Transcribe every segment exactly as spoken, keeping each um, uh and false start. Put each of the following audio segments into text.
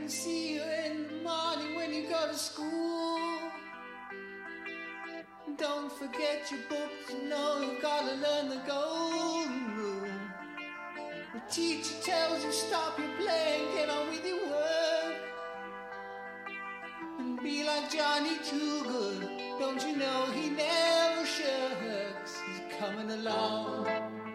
can see you in the morning when you go to school. Don't forget your books, you know you've got to learn the golden rule. The teacher tells you stop your playing, get on with your work. And be like Johnny Too Good, don't you know he never shirks. He's coming along.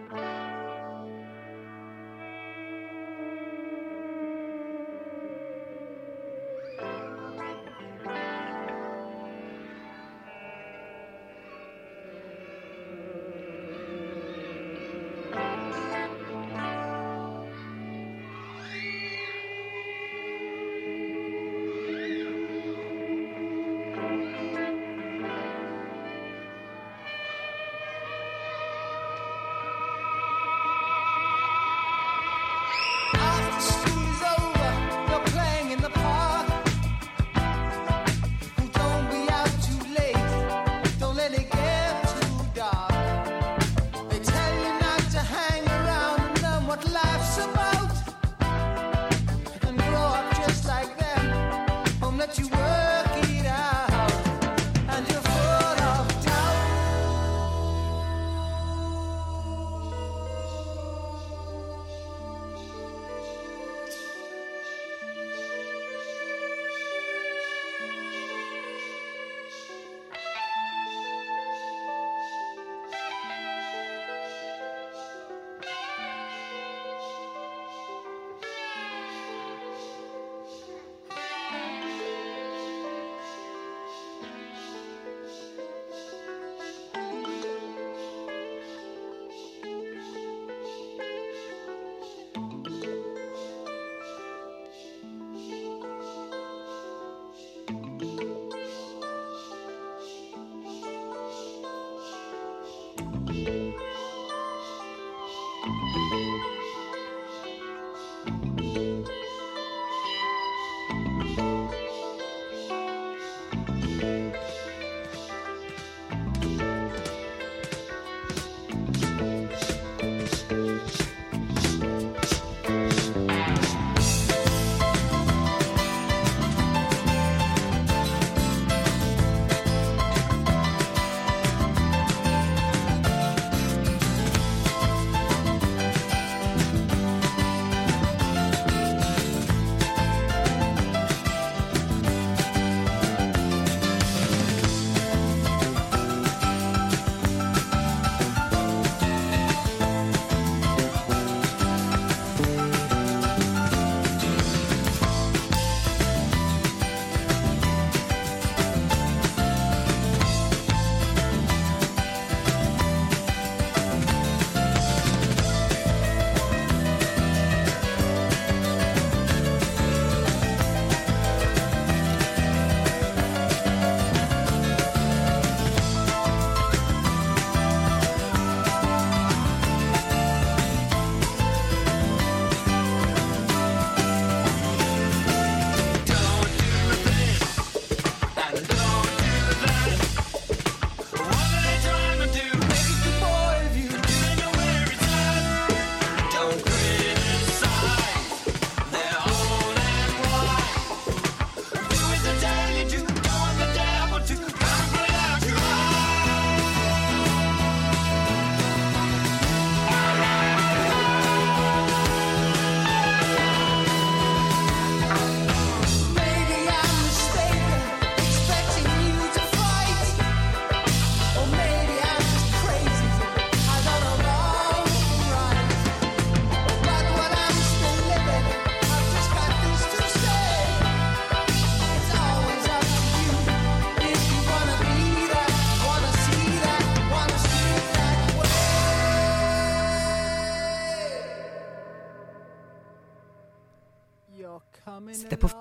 C'était pas...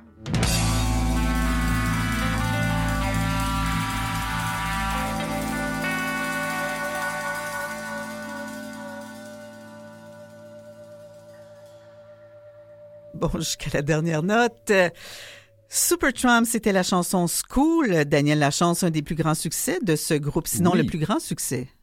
Bon, jusqu'à la dernière note. Supertramp, c'était la chanson School. Daniel Lachance, un des plus grands succès de ce groupe, sinon oui. le plus grand succès.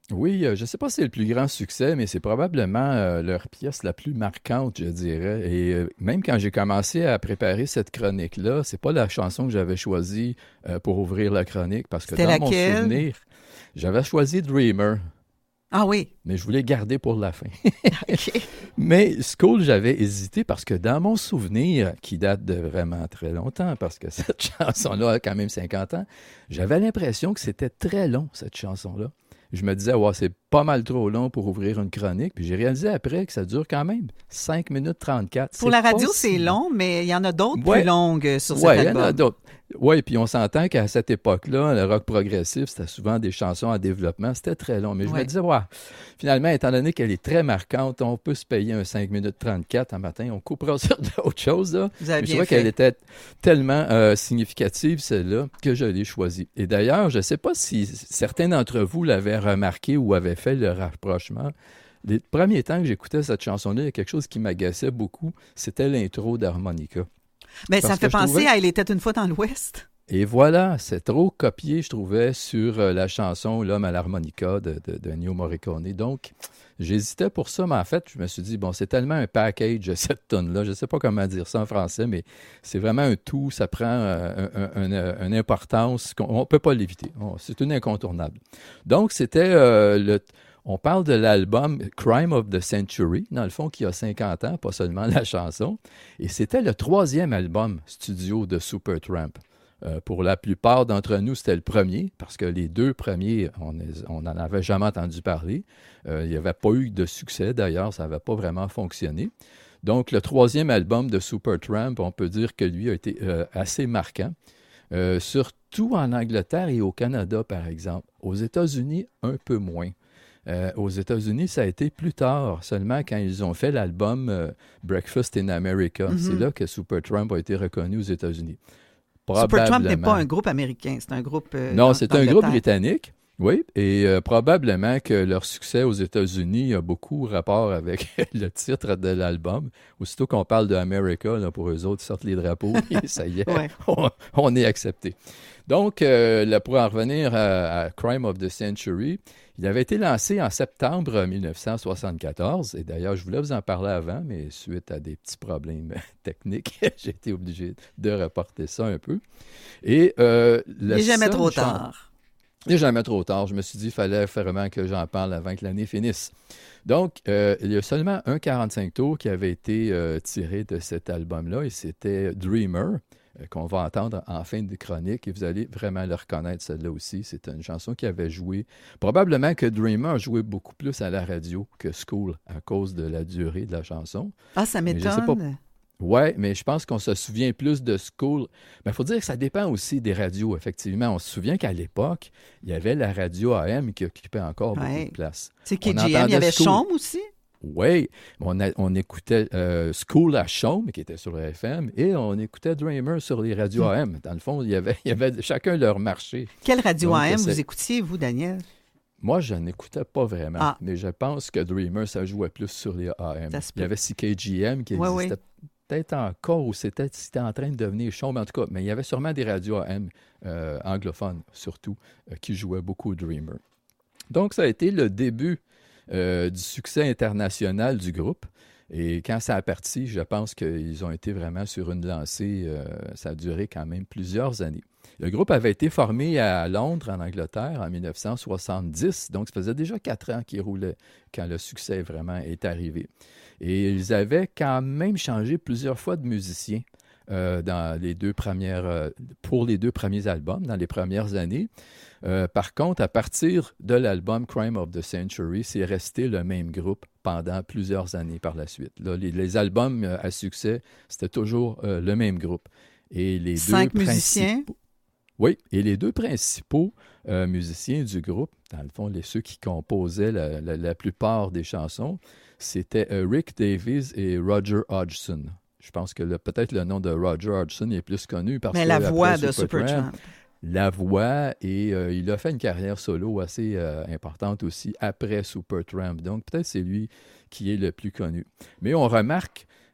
Oui, euh, je ne sais pas si c'est le plus grand succès, mais c'est probablement euh, leur pièce la plus marquante, je dirais. Et euh, même quand j'ai commencé à préparer cette chronique-là, c'est pas la chanson que j'avais choisie euh, pour ouvrir la chronique, parce que C'était dans mon laquelle? souvenir, j'avais choisi Dreamer, Ah oui. mais je voulais garder pour la fin. OK. Mais School, j'avais hésité parce que dans mon souvenir, qui date de vraiment très longtemps, parce que cette chanson-là a quand même cinquante ans, j'avais l'impression que c'était très long, cette chanson-là. Je me disais, ouais, c'est pas mal trop long pour ouvrir une chronique. Puis j'ai réalisé après que ça dure quand même cinq minutes trente-quatre. Pour C'est la pas radio, si- c'est long, mais il y en a d'autres Ouais. plus longues sur Ouais, cet il y en a album. d'autres. Oui, puis on s'entend qu'à cette époque-là, le rock progressif, c'était souvent des chansons en développement. C'était très long. Mais je Ouais. me disais, ouais, finalement, étant donné qu'elle est très marquante, on peut se payer un cinq minutes trente-quatre un matin. On coupera sur d'autres choses. Là. Vous avez Mais je bien trouvais qu'elle fait. était tellement euh, significative, celle-là, que je l'ai choisie. Et d'ailleurs, je ne sais pas si certains d'entre vous l'avaient remarqué ou avaient fait le rapprochement. Les premiers temps que j'écoutais cette chanson-là, il y a quelque chose qui m'agaçait beaucoup. C'était l'intro d'harmonica. Mais ça Parce me fait que je penser trouvais- à Il était une fois dans l'Ouest. Et voilà, c'est trop copié, je trouvais, sur euh, la chanson L'homme à l'harmonica de, de, de Ennio Morricone. Donc, j'hésitais pour ça, mais en fait, je me suis dit, bon, c'est tellement un package, cette tonne-là. Je ne sais pas comment dire ça en français, mais c'est vraiment un tout. Ça prend euh, un- un- un- une importance qu'on ne peut pas l'éviter. On- c'est une incontournable. Donc, c'était euh, le... On parle de l'album Crime of the Century, dans le fond, qui a cinquante ans, pas seulement la chanson. Et c'était le troisième album studio de Supertramp. Euh, pour la plupart d'entre nous, c'était le premier, parce que les deux premiers, on n'en avait jamais entendu parler. Euh, il n'y avait pas eu de succès, d'ailleurs, ça n'avait pas vraiment fonctionné. Donc, le troisième album de Supertramp, on peut dire que lui a été euh, assez marquant, euh, surtout en Angleterre et au Canada, par exemple. Aux États-Unis, un peu moins. Euh, aux États-Unis, ça a été plus tard, seulement quand ils ont fait l'album euh, Breakfast in America. Mhm. C'est là que Supertramp a été reconnu aux États-Unis. Supertramp n'est Probablement. pas un groupe américain, c'est un groupe euh, Non, d'An- c'est un groupe d'Angleterre. britannique, oui, et euh, probablement que leur succès aux États-Unis a beaucoup rapport avec le titre de l'album. Aussitôt qu'on parle de America, là, pour eux autres, ils sortent les drapeaux et ça y est, Ouais. on, on est accepté. Donc, euh, là, pour en revenir à, à Crime of the Century, il avait été lancé en septembre mille neuf cent soixante-quatorze, et d'ailleurs, je voulais vous en parler avant, mais suite à des petits problèmes techniques, j'ai été obligé de reporter ça un peu. Et euh, Il la n'est jamais seule trop chan- tard. Il n'est jamais trop tard. Je me suis dit qu'il fallait vraiment que j'en parle avant que l'année finisse. Donc, euh, il y a seulement un quarante-cinq tours qui avait été euh, tiré de cet album-là, et c'était Dreamer, euh, qu'on va entendre en fin de chronique, et vous allez vraiment le reconnaître, celle-là aussi. C'est une chanson qui avait joué... Probablement que Dreamer a joué beaucoup plus à la radio que School, à cause de la durée de la chanson. Ah, ça Mais je sais m'étonne. Oui, mais je pense qu'on se souvient plus de School. Mais il faut dire que ça dépend aussi des radios, effectivement. On se souvient qu'à l'époque, il y avait la radio A M qui occupait encore beaucoup Ouais. de place. C'est On K G M, il y entendait avait School. Chaume aussi. Oui, on, a- on écoutait euh, School à Chaume, qui était sur le F M, et on écoutait Dreamer sur les radios A M. Dans le fond, il y avait, il y avait chacun leur marché. Quelle radio Donc, A M c'est- vous écoutiez, vous, Daniel? Moi, je n'écoutais pas vraiment, Ah. mais je pense que Dreamer, ça jouait plus sur les A M. Ça se Il y peut. avait C K G M qui Ouais, existait peut-être encore, ou c'était, c'était en train de devenir chaud, mais en tout cas, mais il y avait sûrement des radios A M euh, anglophones, surtout, euh, qui jouaient beaucoup Dreamer. Donc, ça a été le début euh, du succès international du groupe. Et quand ça a parti, je pense qu'ils ont été vraiment sur une lancée. euh, ça a duré quand même plusieurs années. Le groupe avait été formé à Londres, en Angleterre, en mille neuf cent soixante-dix. Donc, ça faisait déjà quatre ans qu'ils roulaient quand le succès vraiment est arrivé. Et ils avaient quand même changé plusieurs fois de musiciens euh, dans les deux premières, euh, pour les deux premiers albums, dans les premières années. Euh, par contre, à partir de l'album Crime of the Century, c'est resté le même groupe pendant plusieurs années par la suite. Là, les, les albums euh, à succès, c'était toujours euh, le même groupe. Et les Cinq deux musiciens. principaux- Oui, et les deux principaux euh, musiciens du groupe, dans le fond, les, ceux qui composaient la, la, la plupart des chansons, c'était euh, Rick Davies et Roger Hodgson. Je pense que le- peut-être le nom de Roger Hodgson est plus connu parce Mais que la après voix de Supertramp, Supertramp. la voix, et euh, il a fait une carrière solo assez euh, importante aussi après Supertramp. Donc, peut-être c'est lui qui est le plus connu. Mais on remarque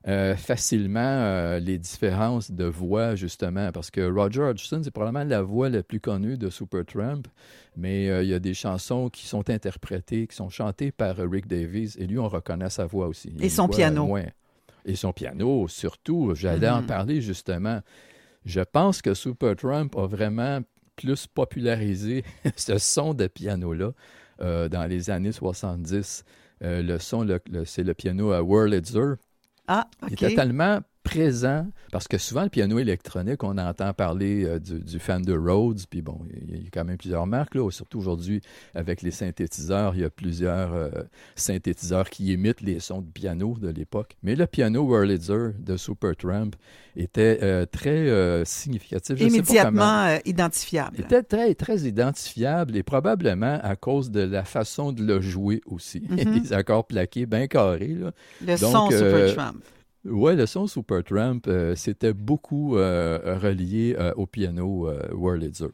euh, facilement euh, les différences de voix, justement, parce que Roger Hodgson, c'est probablement la voix la plus connue de Supertramp, mais euh, il y a des chansons qui sont interprétées, qui sont chantées par Rick Davies, et lui, on reconnaît sa voix aussi. Et son piano. Moins. Et son piano, surtout. J'allais mm-hmm. en parler, justement. Je pense que Supertramp a vraiment plus popularisé ce son de piano-là euh, dans les années soixante-dix. Euh, le son, le, le, c'est le piano à Wurlitzer. Ah, OK. Il était tellement présent, parce que souvent, le piano électronique, on entend parler euh, du, du Fender Rhodes, puis bon, il y, y a quand même plusieurs marques, là, surtout aujourd'hui, avec les synthétiseurs, il y a plusieurs euh, synthétiseurs qui imitent les sons de piano de l'époque. Mais le piano Wurlitzer de Supertramp était euh, très euh, significatif. Je Immédiatement euh, identifiable. Il était très, très identifiable, et probablement à cause de la façon de le jouer aussi. Mm-hmm. Des accords plaqués bien carrés. Là. Le Donc, son euh, Supertramp. Oui, le son Supertramp, euh, c'était beaucoup euh, relié euh, au piano euh, Wurlitzer.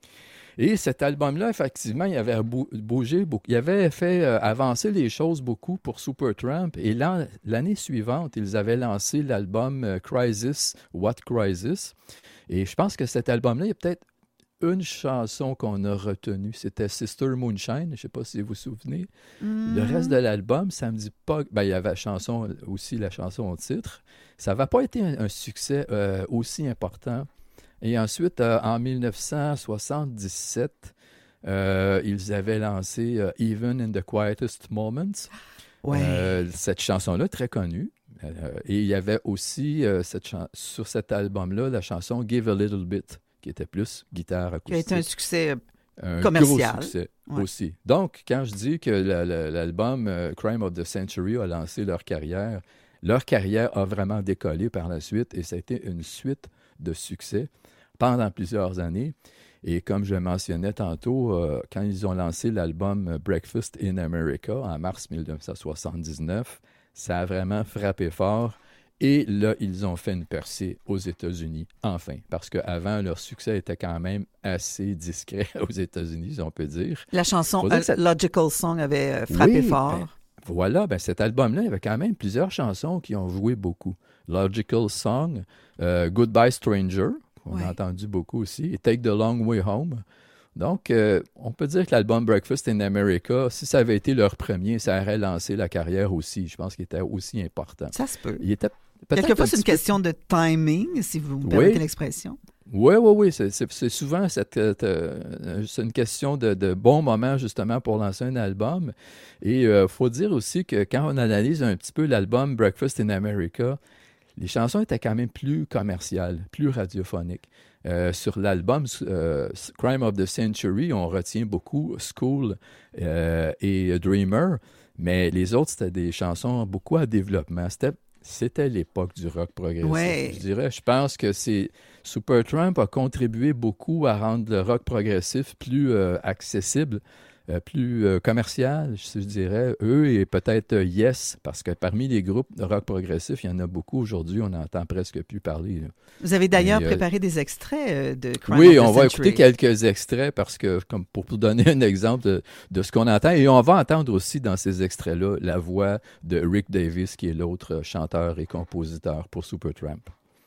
Et cet album-là, effectivement, il avait bou- bougé beaucoup. Il avait fait euh, avancer les choses beaucoup pour Supertramp. Et l'an, l'année suivante, ils avaient lancé l'album euh, Crisis, What Crisis. Et je pense que cet album-là, il y a peut-être une chanson qu'on a retenue, c'était Sister Moonshine, je ne sais pas si vous vous souvenez. Mm. Le reste de l'album, ça ne me dit pas... Ben, il y avait la chanson, aussi la chanson au titre. Ça n'avait pas été un, un succès euh, aussi important. Et ensuite, euh, en dix-neuf cent soixante-dix-sept, euh, ils avaient lancé euh, Even in the Quietest Moments. Ouais. Euh, cette chanson-là, très connue. Euh, et il y avait aussi, euh, cette chan- sur cet album-là, la chanson Give a Little Bit, qui était plus guitare acoustique. Qui a été un succès un commercial. Gros succès ouais. aussi. Donc, quand je dis que la, la, l'album euh, Crime of the Century a lancé leur carrière, leur carrière a vraiment décollé par la suite et ça a été une suite de succès pendant plusieurs années. Et comme je mentionnais tantôt, euh, quand ils ont lancé l'album Breakfast in America en mars dix-neuf cent soixante-dix-neuf, ça a vraiment frappé fort. Et là, ils ont fait une percée aux États-Unis, enfin, parce qu'avant, leur succès était quand même assez discret aux États-Unis, si on peut dire. La chanson uh, ça... Logical Song avait euh, frappé oui, fort. Ben, voilà, ben, cet album-là, il y avait quand même plusieurs chansons qui ont joué beaucoup. Logical Song, euh, Goodbye Stranger, qu'on ouais. a entendu beaucoup aussi, et Take the Long Way Home. Donc, euh, on peut dire que l'album Breakfast in America, si ça avait été leur premier, ça aurait lancé la carrière aussi. Je pense qu'il était aussi important. Ça se peut. Il était Quelquefois, c'est une question de timing, si vous me permettez oui. l'expression. Oui, oui, oui. C'est, c'est, c'est souvent cette, euh, c'est une question de, de bon moment, justement, pour lancer un album. Et il euh, faut dire aussi que quand on analyse un petit peu l'album Breakfast in America, les chansons étaient quand même plus commerciales, plus radiophoniques. Euh, sur l'album euh, Crime of the Century, on retient beaucoup School euh, et Dreamer, mais les autres, c'était des chansons beaucoup à développement. C'était C'était l'époque du rock progressif. Ouais. Je dirais, je pense que c'est Supertramp a contribué beaucoup à rendre le rock progressif plus euh, accessible, euh, plus euh, commercial, je, je dirais. Eux et peut-être euh, Yes, parce que parmi les groupes de rock progressif, il y en a beaucoup aujourd'hui, on n'entend presque plus parler. Là. Vous avez d'ailleurs et, préparé euh, des extraits euh, de Crime Oui, of the on Century. va écouter quelques extraits parce que, comme pour vous donner un exemple de, de ce qu'on entend, et on va entendre aussi dans ces extraits-là la voix de Rick Davies, qui est l'autre chanteur et compositeur pour Supertramp.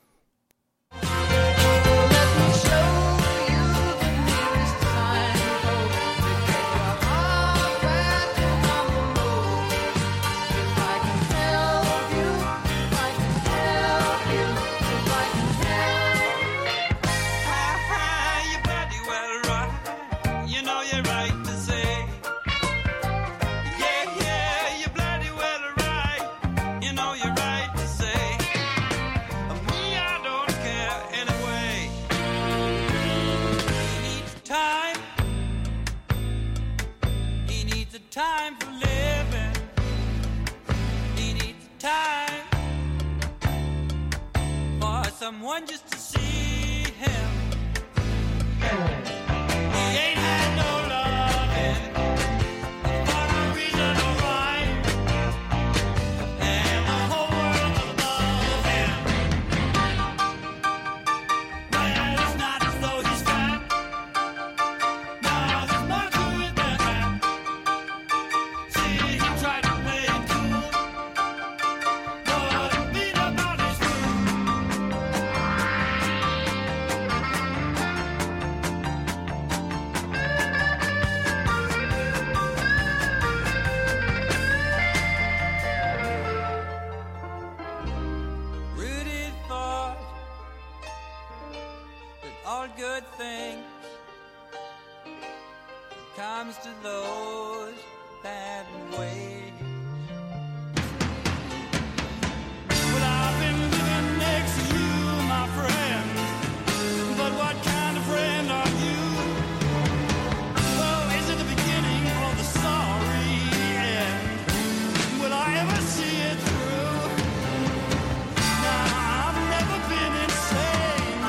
Time for living. He needs time for someone just to see him. He ain't had no loving for no reason or rhyme, and the whole world above him. But it's not as though he's fat. No, there's more to it than that. He tried to play it cool, but it beat up all good things comes to those that wait. Well, I've been living next to you, my friend, but what kind of friend are you? Well, is it the beginning or the sorry end? Will I ever see it through? Now, I've never been insane.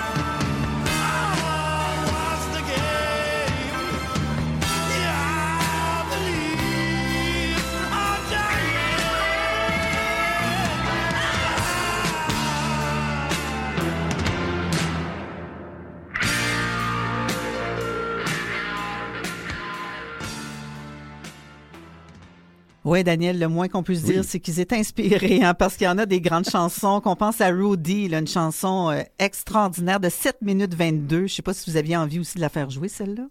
Oh, what's the game? Yeah, I believe I'm dying. Oui, Daniel, le moins qu'on puisse Oui. dire, c'est qu'ils étaient inspirés, hein, parce qu'il y en a des grandes chansons. Qu'on pense à Rudy, là, une chanson euh, extraordinaire de sept minutes vingt-deux. Je ne sais pas si vous aviez envie aussi de la faire jouer, celle-là.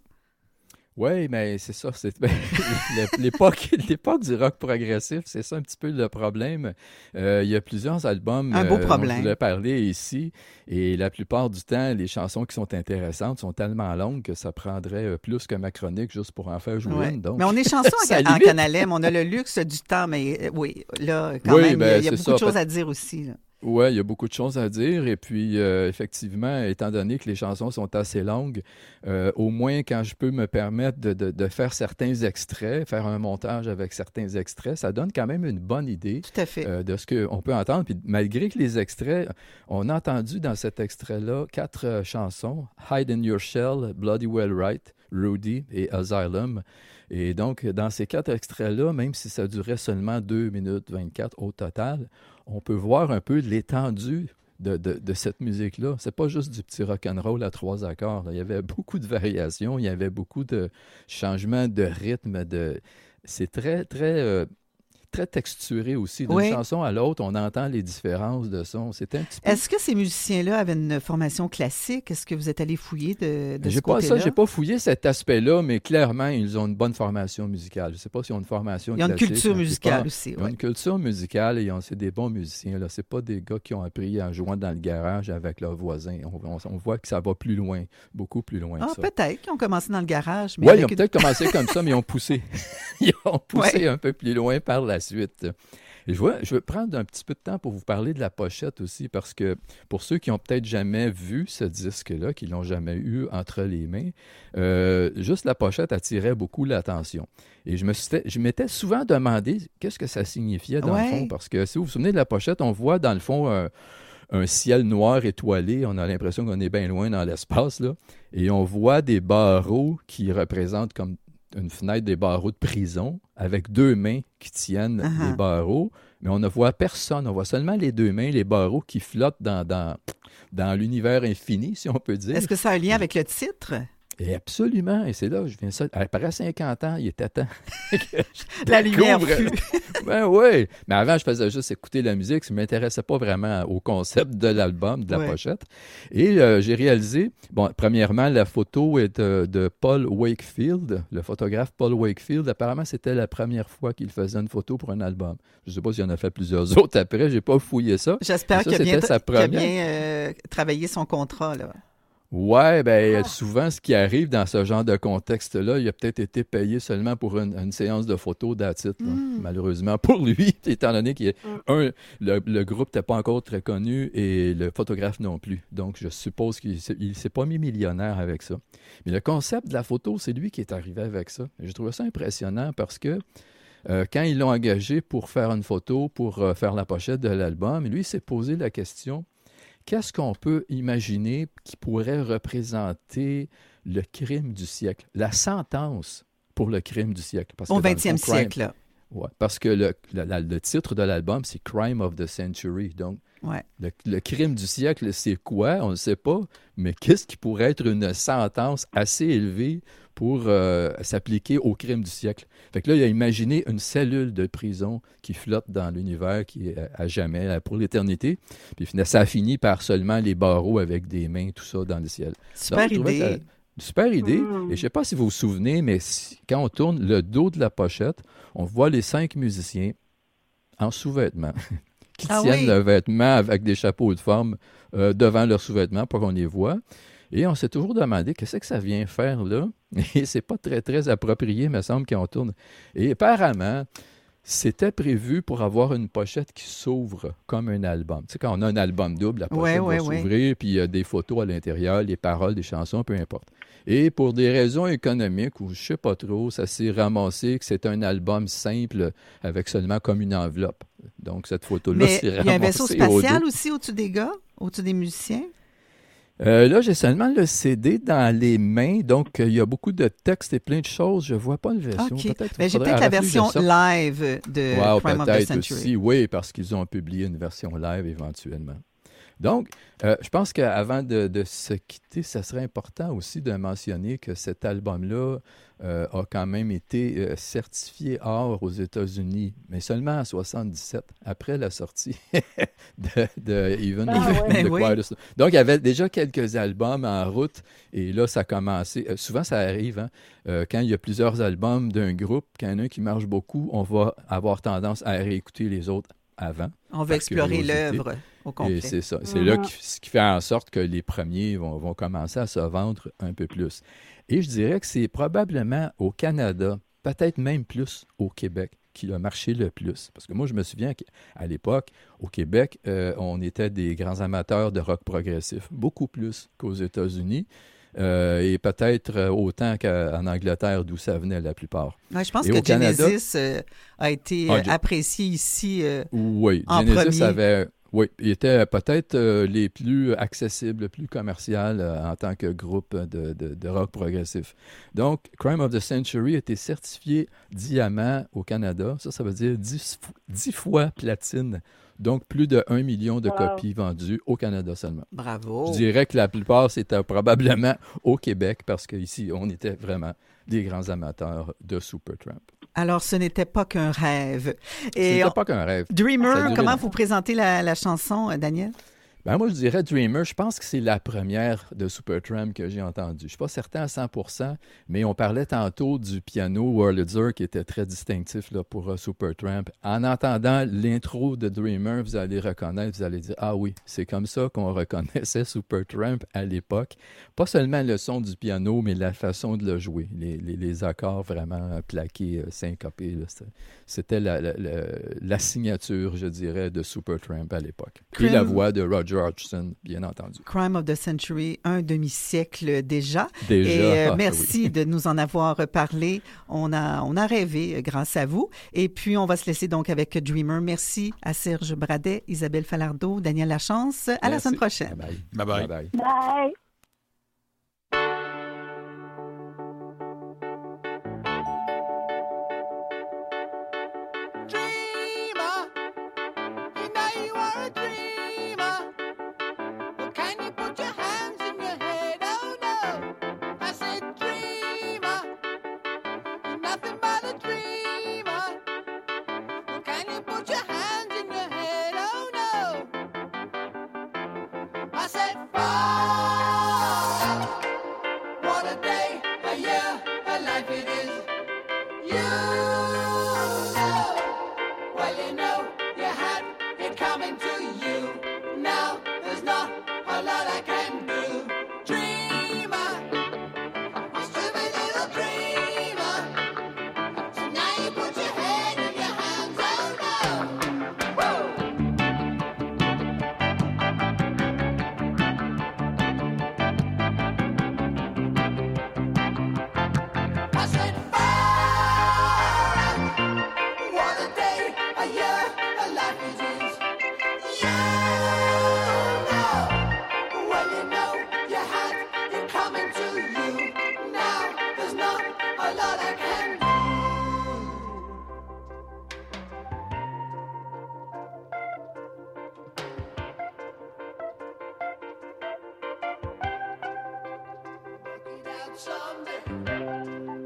Oui, mais c'est ça. C'est, ben, l'époque, l'époque du rock progressif, c'est ça un petit peu le problème. Euh, il y a plusieurs albums Un beau euh, dont problème. je voulais parler ici. Et la plupart du temps, les chansons qui sont intéressantes sont tellement longues que ça prendrait euh, plus que ma chronique juste pour en faire jouer Ouais. une. Donc, Mais on est chanceux en, ça en limite. Canalem. On a le luxe du temps, mais euh, oui, là, quand Oui, même, ben, il y a, il y a c'est beaucoup ça. de choses à dire aussi. Là. Oui, il y a beaucoup de choses à dire. Et puis, euh, effectivement, étant donné que les chansons sont assez longues, euh, au moins quand je peux me permettre de, de, de faire certains extraits, faire un montage avec certains extraits, ça donne quand même une bonne idée Tout à fait. euh, de ce qu'on peut entendre. Puis, malgré que les extraits, on a entendu dans cet extrait-là quatre euh, chansons, Hide in Your Shell, Bloody Well Right, Rudy et Asylum. Et donc, dans ces quatre extraits-là, même si ça durait seulement deux minutes vingt-quatre au total, on peut voir un peu l'étendue de, de, de cette musique-là. C'est pas juste du petit rock'n'roll à trois accords. Là. Il y avait beaucoup de variations, il y avait beaucoup de changements de rythme. De... C'est très, très, euh, très texturé aussi. D'une Oui. chanson à l'autre, on entend les différences de son. C'est un petit peu... Est-ce que ces musiciens-là avaient une formation classique? Est-ce que vous êtes allé fouiller de, de ce J'ai pas côté-là? ça, j'ai pas fouillé cet aspect-là, mais clairement, ils ont une bonne formation musicale. Je sais pas s'ils ont une formation Il y a une classique, culture mais c'est musicale pas- aussi. Ils ont Ouais. une culture musicale et ils ont- c'est des bons musiciens. Là. C'est pas des gars qui ont appris en jouant dans le garage avec leurs voisins. On, on- on voit que ça va plus loin, beaucoup plus loin Ah, que ça. peut-être qu'ils ont commencé dans le garage. Mais Oui, ils avec ont une- peut-être commencé comme ça, mais ils ont poussé. Ils ont poussé Ouais. un peu plus loin par la suite. Et je, vois, je veux prendre un petit peu de temps pour vous parler de la pochette aussi, parce que pour ceux qui n'ont peut-être jamais vu ce disque-là, qui ne l'ont jamais eu entre les mains, euh, juste la pochette attirait beaucoup l'attention. Et je me suis, je m'étais souvent demandé qu'est-ce que ça signifiait dans Ouais. le fond, parce que si vous vous souvenez de la pochette, on voit dans le fond un, un ciel noir étoilé. On a l'impression qu'on est bien loin dans l'espace, là. Et on voit des barreaux qui représentent comme une fenêtre des barreaux de prison avec deux mains qui tiennent Uh-huh. les barreaux, mais on ne voit personne. On voit seulement les deux mains, les barreaux qui flottent dans, dans, dans l'univers infini, si on peut dire. Est-ce que ça a un lien avec le titre? Et absolument, et c'est là, je viens ça. Après cinquante ans, il était temps. que je La lumière découvre- fut. Ben oui. Mais avant, je faisais juste écouter la musique. Je ne m'intéressais pas vraiment au concept de l'album, de la Ouais. pochette. Et euh, j'ai réalisé, bon, premièrement, la photo est de, de Paul Wakefield, le photographe Paul Wakefield. Apparemment, c'était la première fois qu'il faisait une photo pour un album. Je ne sais pas s'il en a fait plusieurs autres après. Je n'ai pas fouillé ça. J'espère Ça, qu'il a bien, c'était sa qu'il a première. bien euh, travaillé son contrat. Là. Ouais, ben souvent, ce qui arrive dans ce genre de contexte-là, il a peut-être été payé seulement pour une, une séance de photos d'attitude, Mm. malheureusement pour lui, étant donné qu'il un, le, le groupe n'était pas encore très connu et le photographe non plus. Donc, je suppose qu'il ne s'est pas mis millionnaire avec ça. Mais le concept de la photo, c'est lui qui est arrivé avec ça. J'ai trouvé ça impressionnant parce que euh, quand ils l'ont engagé pour faire une photo, pour euh, faire la pochette de l'album, lui, il s'est posé la question... Qu'est-ce qu'on peut imaginer qui pourrait représenter le crime du siècle, la sentence pour le crime du siècle? Parce que Au dans le vingtième fond, crime- siècle. Là. Ouais, parce que le, la- la- le titre de l'album, c'est Crime of the Century. Donc, Ouais. le, le crime du siècle, c'est quoi? On ne sait pas. Mais qu'est-ce qui pourrait être une sentence assez élevée pour euh, s'appliquer au crime du siècle? Fait que là, il a imaginé une cellule de prison qui flotte dans l'univers, qui est à, à jamais, là, pour l'éternité. Puis fina- ça a fini par seulement les barreaux avec des mains, tout ça dans le ciel. Super Donc, je trouvais idée. que ça- Super idée. Mm. Et je ne sais pas si vous vous souvenez, mais si- quand on tourne le dos de la pochette, on voit les cinq musiciens en sous-vêtements qui Ah tiennent oui. le vêtement avec des chapeaux de forme euh, devant leurs sous-vêtements pour qu'on les voit. Et on s'est toujours demandé qu'est-ce que ça vient faire là. Et c'est pas très, très approprié, me semble, qu'on tourne. Et apparemment, c'était prévu pour avoir une pochette qui s'ouvre comme un album. Tu sais, quand on a un album double, la pochette Ouais, va ouais, s'ouvrir, puis il y a des photos à l'intérieur, les paroles, des chansons, peu importe. Et pour des raisons économiques, ou je sais pas trop, ça s'est ramassé que c'est un album simple avec seulement comme une enveloppe. Donc, cette photo-là Mais s'est il y a un ramassée vaisseau au spatial dos. aussi au-dessus des gars, au-dessus des musiciens. Euh, là, j'ai seulement le C D dans les mains, donc euh, il y a beaucoup de textes et plein de choses. Je vois pas le version. OK. Peut-être, Ben, j'ai faudrait- peut-être la aurait fallu que je version sorte. live de Wow, Crime of the peut-être Century. aussi, oui, parce qu'ils ont publié une version live éventuellement. Donc, euh, je pense qu'avant de, de se quitter, ça serait important aussi de mentionner que cet album-là euh, a quand même été euh, certifié or aux États-Unis, mais seulement en soixante-dix-sept, après la sortie de, de Even Ah the- ouais. the Ben oui. Quietest. Donc, il y avait déjà quelques albums en route, et là, ça a commencé. euh, souvent, ça arrive, hein, euh, quand il y a plusieurs albums d'un groupe, quand il y en a un qui marche beaucoup, on va avoir tendance à réécouter les autres avant. On va Par explorer curiosité. l'œuvre au complet. Et c'est ça. C'est Mhm. là qui, ce qui fait en sorte que les premiers vont, vont commencer à se vendre un peu plus. Et je dirais que c'est probablement au Canada, peut-être même plus au Québec, qui a marché le plus. Parce que moi, je me souviens qu'à l'époque, au Québec, euh, on était des grands amateurs de rock progressif, beaucoup plus qu'aux États-Unis. Euh, et peut-être euh, autant qu'en Angleterre, d'où ça venait la plupart. Ouais, je pense Et que au Canada- Genesis euh, a été Ah, euh, Ge- apprécié ici. euh, Oui, En Genesis premier. avait, oui, il était peut-être euh, les plus accessibles, plus commercial euh, en tant que groupe de, de- de rock progressif. Donc, Crime of the Century a été certifié diamant au Canada. Ça, ça veut dire dix, fo- dix fois platine. Donc, plus de un million de Wow. copies vendues au Canada seulement. Bravo. Je dirais que la plupart, c'était probablement au Québec parce qu'ici, on était vraiment des grands amateurs de Supertramp. Alors, ce n'était pas qu'un rêve. Et C'était on- pas qu'un rêve. Ça a Dreamer, duré comment longtemps. vous présentez la, la chanson, euh, Daniel? Ben moi, je dirais Dreamer. Je pense que c'est la première de Supertramp que j'ai entendue. Je ne suis pas certain à cent pour cent, mais on parlait tantôt du piano Wurlitzer qui était très distinctif là, pour uh, Supertramp. En entendant l'intro de Dreamer, vous allez reconnaître, vous allez dire « Ah oui, c'est comme ça qu'on reconnaissait Supertramp à l'époque. » Pas seulement le son du piano, mais la façon de le jouer. Les, les, les accords vraiment euh, plaqués, euh, syncopés. Là. C'était- C'était la, la, la, la signature, je dirais, de Supertramp à l'époque. Et Crime- la voix de Roger Hodgson, bien entendu. Crime of the Century, un demi-siècle déjà. Déjà. Et euh, ah, merci oui. de nous en avoir parlé. On a, on a rêvé euh, grâce à vous. Et puis, on va se laisser donc avec Dreamer. Merci à Serge Bradet, Isabelle Falardeau, Daniel Lachance. À la Merci. semaine prochaine. Bye Bye-bye. bye. Bye bye. Bye. Dreamer, you know you are a dreamer. Well, can you put your hands in your head? Oh no, I said dreamer, you're nothing but a dreamer. Well, can you put your hands in your head? Oh no, I said fire. What a day, a year, a life it is. You know, well you know you had it coming to you. Now there's not a lot I can do. Dreamer, a stupid little dreamer. So now you put your head in your hands, oh no. Woo! I said fire. What a day, a year, a life it is. You know, well you know you had it coming to you. Now there's not a lot I can do. Work it out someday.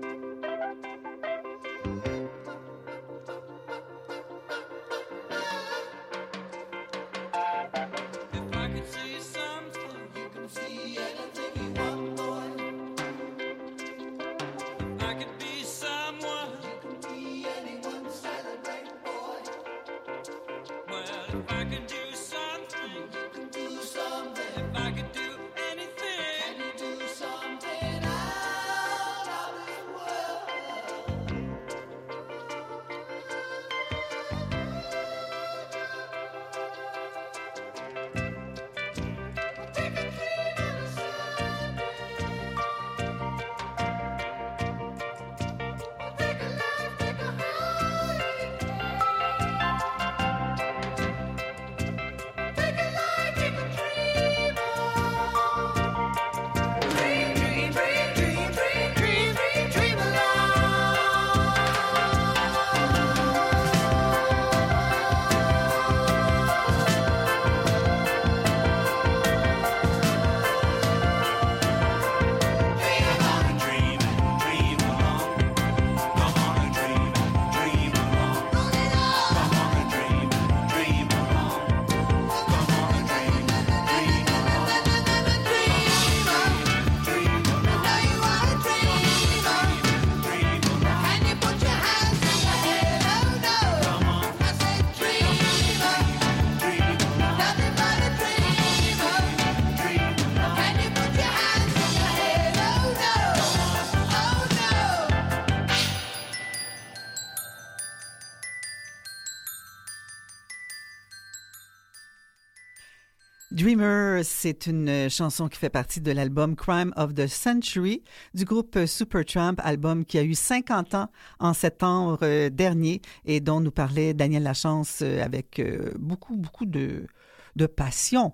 If I could see something, you can see anything you want, boy. If I could be someone, you can be anyone, celebrate, boy. Well, if I could do something, you can do something. If I could do anything, Dreamer, c'est une chanson qui fait partie de l'album Crime of the Century du groupe Supertramp, album qui a eu cinquante ans en septembre dernier et dont nous parlait Daniel Lachance avec beaucoup, beaucoup de, de passion.